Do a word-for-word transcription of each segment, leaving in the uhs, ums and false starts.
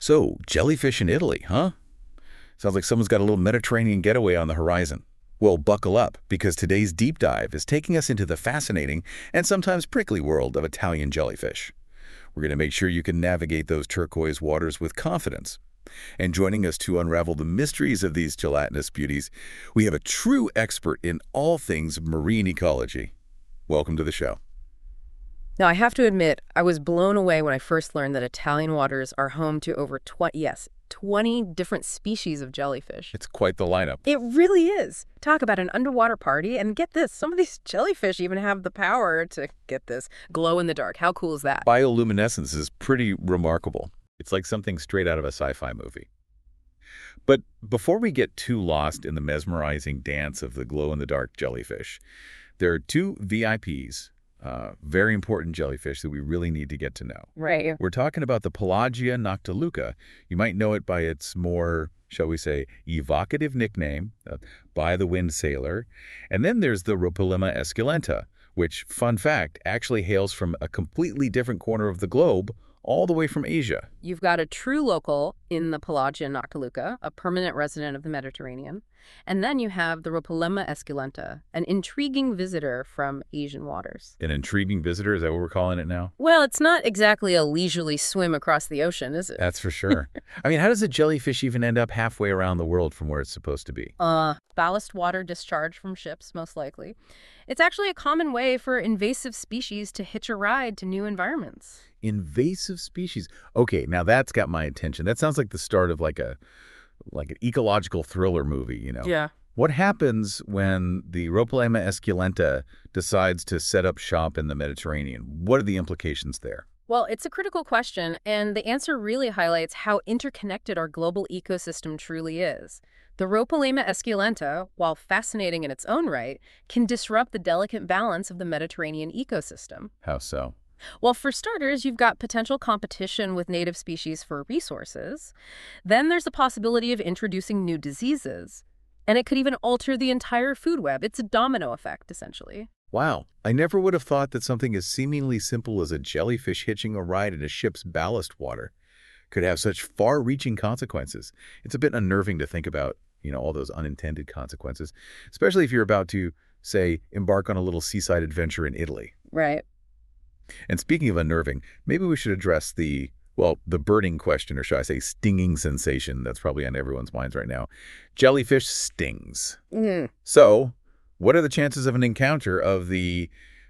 So, jellyfish in Italy, huh? Sounds like someone's got a little Mediterranean getaway on the horizon. Well, buckle up, because today's deep dive is taking us into the fascinating and sometimes prickly world of Italian jellyfish. We're going to make sure you can navigate those turquoise waters with confidence. And joining us to unravel the mysteries of these gelatinous beauties, we have a true expert in all things marine ecology. Welcome to the show. Now, I have to admit, I was blown away when I first learned that Italian waters are home to over twenty, yes, twenty different species of jellyfish. It's quite the lineup. It really is. Talk about an underwater party, and get this, some of these jellyfish even have the power to, get this, glow in the dark. How cool is that? Bioluminescence is pretty remarkable. It's like something straight out of a sci-fi movie. But before we get too lost in the mesmerizing dance of the glow-in-the-dark jellyfish, there are two V I Ps. Uh, very important jellyfish that we really need to get to know. Right. We're talking about the Pelagia noctiluca. You might know it by its more, shall we say, evocative nickname, uh, by the wind sailor. And then there's the Rhopalima esculenta, which, fun fact, actually hails from a completely different corner of the globe, all the way from Asia. You've got a true local in the Pelagia noctiluca, a permanent resident of the Mediterranean. And then you have the Rhopalima esculenta, an intriguing visitor from Asian waters. An intriguing visitor, is that what we're calling it now? Well, it's not exactly a leisurely swim across the ocean, is it? That's for sure. I mean, how does a jellyfish even end up halfway around the world from where it's supposed to be? Uh, ballast water discharge from ships, most likely. It's actually a common way for invasive species to hitch a ride to new environments. Invasive species. Okay, now that's got my attention. That sounds like the start of like a like an ecological thriller movie, you know? Yeah. What happens when the Rhopalima esculenta decides to set up shop in the Mediterranean? What are the implications there? Well, it's a critical question, and the answer really highlights how interconnected our global ecosystem truly is. The Rhopalima esculenta, while fascinating in its own right, can disrupt the delicate balance of the Mediterranean ecosystem. How so? Well, for starters, you've got potential competition with native species for resources. Then there's the possibility of introducing new diseases. And it could even alter the entire food web. It's a domino effect, essentially. Wow, I never would have thought that something as seemingly simple as a jellyfish hitching a ride in a ship's ballast water could have such far-reaching consequences. It's a bit unnerving to think about, you know, all those unintended consequences, especially if you're about to, say, embark on a little seaside adventure in Italy. Right. And speaking of unnerving, maybe we should address the, well, the burning question, or should I say stinging sensation that's probably on everyone's minds right now. Jellyfish stings. Mm. So, what are the chances of an encounter of the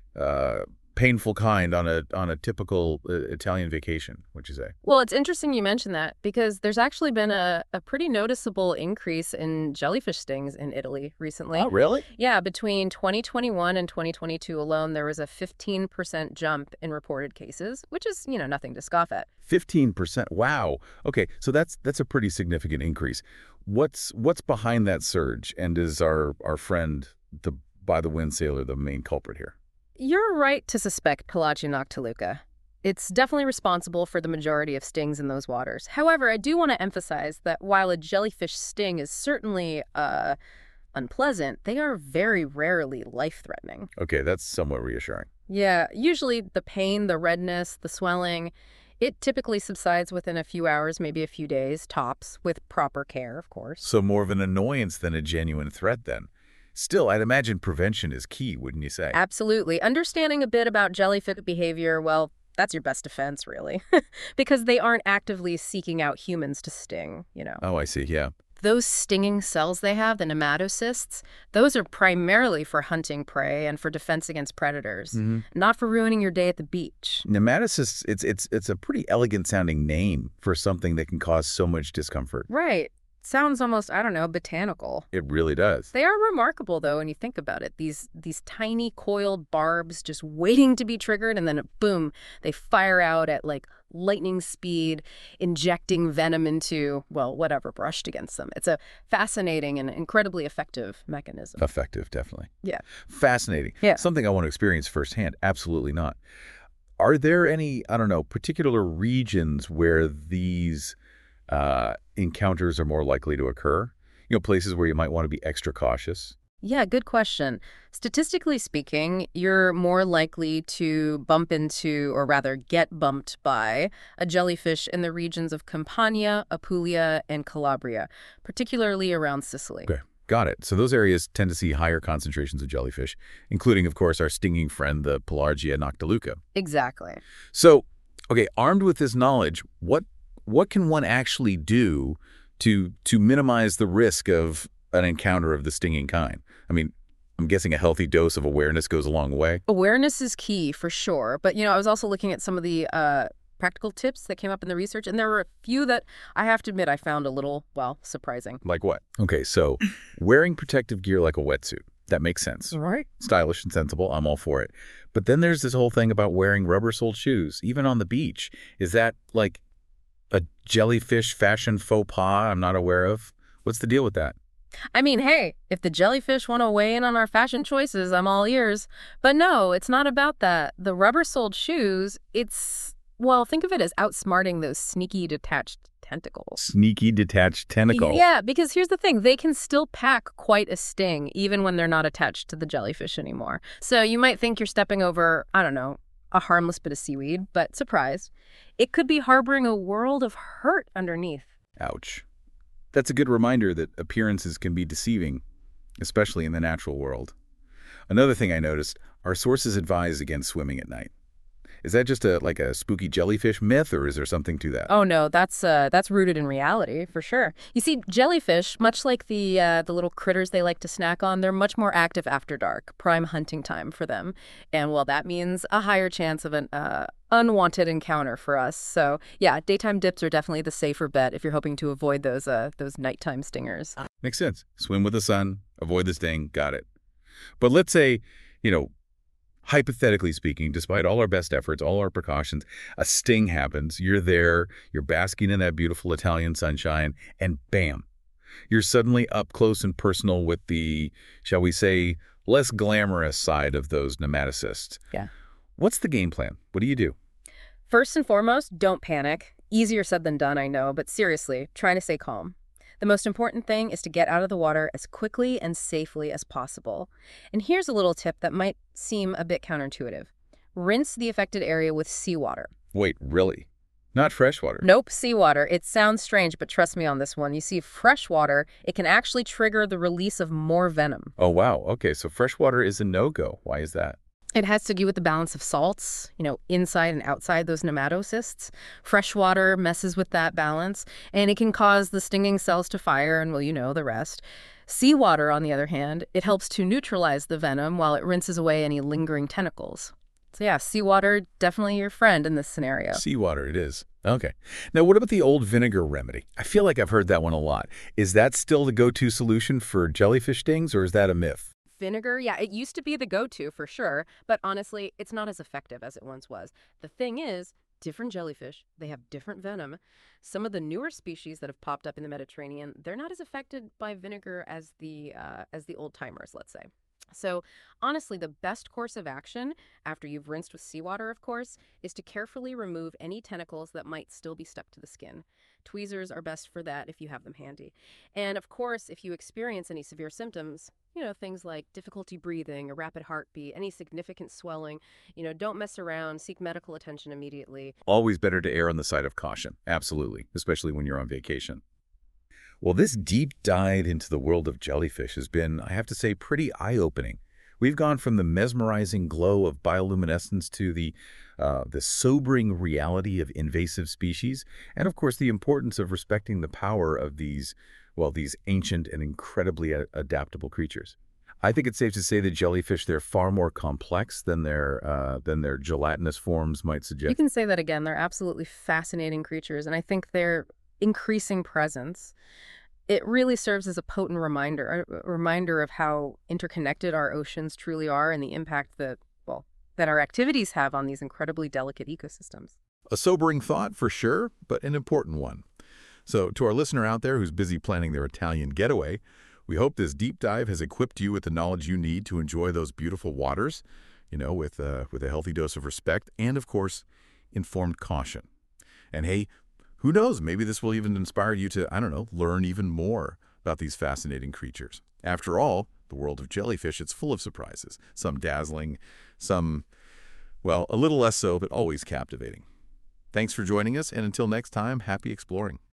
uh, painful kind on a on a typical uh, Italian vacation, would you say? Well, it's interesting you mention that because there's actually been a, a pretty noticeable increase in jellyfish stings in Italy recently. Oh, really? Yeah, between twenty twenty-one and twenty twenty-two alone, there was a fifteen percent jump in reported cases, which is, you know, nothing to scoff at. fifteen percent. Wow. Okay, so that's that's a pretty significant increase. What's what's behind that surge, and is our our friend the by the wind sailor the main culprit here? You're right to suspect Pelagia noctiluca. It's definitely responsible for the majority of stings in those waters. However, I do want to emphasize that while a jellyfish sting is certainly uh, unpleasant, they are very rarely life-threatening. Okay, that's somewhat reassuring. Yeah, usually the pain, the redness, the swelling, it typically subsides within a few hours, maybe a few days, tops, with proper care, of course. So more of an annoyance than a genuine threat, then. Still, I'd imagine prevention is key, wouldn't you say? Absolutely. Understanding a bit about jellyfish behavior, well, that's your best defense, really. Because they aren't actively seeking out humans to sting, you know. Oh, I see, yeah. Those stinging cells they have, the nematocysts, those are primarily for hunting prey and for defense against predators, Mm-hmm. not for ruining your day at the beach. Nematocysts, it's, it's, it's a pretty elegant-sounding name for something that can cause so much discomfort. Right. Sounds almost, I don't know, botanical. It really does. They are remarkable, though, when you think about it. These these tiny coiled barbs just waiting to be triggered, and then boom, they fire out at like lightning speed, injecting venom into, well, whatever brushed against them. It's a fascinating and incredibly effective mechanism. Effective, definitely. Yeah. Fascinating. Yeah. Something I want to experience firsthand. Absolutely not. Are there any, I don't know, particular regions where these uh, encounters are more likely to occur? You know, places where you might want to be extra cautious? Yeah, good question. Statistically speaking, you're more likely to bump into, or rather get bumped by, a jellyfish in the regions of Campania, Apulia, and Calabria, particularly around Sicily. Okay, got it. So those areas tend to see higher concentrations of jellyfish, including, of course, our stinging friend, the Pelargia noctiluca. Exactly. So, okay, armed with this knowledge, what what can one actually do to to minimize the risk of an encounter of the stinging kind? I mean, I'm guessing a healthy dose of awareness goes a long way. Awareness is key for sure. But, you know, I was also looking at some of the uh, practical tips that came up in the research, and there were a few that I have to admit I found a little, well, surprising. Like what? Okay, so wearing protective gear like a wetsuit. That makes sense. Right. Stylish and sensible. I'm all for it. But then there's this whole thing about wearing rubber-soled shoes, even on the beach. Is that like a jellyfish fashion faux pas I'm not aware of? What's the deal with that? I mean, hey, if the jellyfish want to weigh in on our fashion choices, I'm all ears. But no, it's not about that. The rubber-soled shoes, it's, well, think of it as outsmarting those sneaky detached tentacles. Sneaky detached tentacle. Yeah, because here's the thing. They can still pack quite a sting, even when they're not attached to the jellyfish anymore. So you might think you're stepping over, I don't know, a harmless bit of seaweed, but surprise, it could be harboring a world of hurt underneath. Ouch. That's a good reminder that appearances can be deceiving, especially in the natural world. Another thing I noticed, our sources advise against swimming at night. Is that just a like a spooky jellyfish myth, or is there something to that? Oh no, that's uh, that's rooted in reality for sure. You see, jellyfish, much like the uh, the little critters they like to snack on, they're much more active after dark, prime hunting time for them, and well, that means a higher chance of an uh, unwanted encounter for us. So yeah, daytime dips are definitely the safer bet if you're hoping to avoid those uh, those nighttime stingers. Makes sense. Swim with the sun, avoid the sting, got it. But let's say, you know, hypothetically speaking, despite all our best efforts, all our precautions, a sting happens. You're there, you're basking in that beautiful Italian sunshine, and bam, you're suddenly up close and personal with the, shall we say, less glamorous side of those nematocysts. Yeah. What's the game plan? What do you do? First and foremost, don't panic. Easier said than done, I know, but seriously, try to stay calm. The most important thing is to get out of the water as quickly and safely as possible. And here's a little tip that might seem a bit counterintuitive. Rinse the affected area with seawater. Wait, really? Not fresh water? Nope, seawater. It sounds strange, but trust me on this one. You see, fresh water, it can actually trigger the release of more venom. Oh, wow. Okay, so fresh water is a no-go. Why is that? It has to do with the balance of salts, you know, inside and outside those nematocysts. Fresh water messes with that balance, and it can cause the stinging cells to fire, and, well, you know the rest. Seawater, on the other hand, it helps to neutralize the venom while it rinses away any lingering tentacles. So yeah, seawater, definitely your friend in this scenario. Seawater it is. Okay. Now, what about the old vinegar remedy? I feel like I've heard that one a lot. Is that still the go-to solution for jellyfish stings, or is that a myth? Vinegar, yeah, it used to be the go-to for sure, but honestly, it's not as effective as it once was. The thing is, different jellyfish, they have different venom. Some of the newer species that have popped up in the Mediterranean, they're not as affected by vinegar as the uh, as the old-timers, let's say. So honestly, the best course of action, after you've rinsed with seawater, of course, is to carefully remove any tentacles that might still be stuck to the skin. Tweezers are best for that if you have them handy. And of course, if you experience any severe symptoms, you know, things like difficulty breathing, a rapid heartbeat, any significant swelling, you know, don't mess around, seek medical attention immediately. Always better to err on the side of caution. Absolutely, especially when you're on vacation. Well, this deep dive into the world of jellyfish has been, I have to say, pretty eye-opening. We've gone from the mesmerizing glow of bioluminescence to the, uh, the sobering reality of invasive species, and of course the importance of respecting the power of these, well, these ancient and incredibly a adaptable creatures. I think it's safe to say that jellyfish, they're far more complex than their, uh, than their gelatinous forms might suggest. You can say that again. They're absolutely fascinating creatures, and I think their increasing presence, it really serves as a potent reminder, a reminder of how interconnected our oceans truly are and the impact that, well, that our activities have on these incredibly delicate ecosystems. A sobering thought for sure, but an important one. So to our listener out there who's busy planning their Italian getaway, we hope this deep dive has equipped you with the knowledge you need to enjoy those beautiful waters, you know, with, uh, with a healthy dose of respect and, of course, informed caution. And hey, who knows, maybe this will even inspire you to, I don't know, learn even more about these fascinating creatures. After all, The world of jellyfish, it's full of surprises. Some dazzling, some, well, a little less so, but always captivating. Thanks for joining us, and until next time, happy exploring.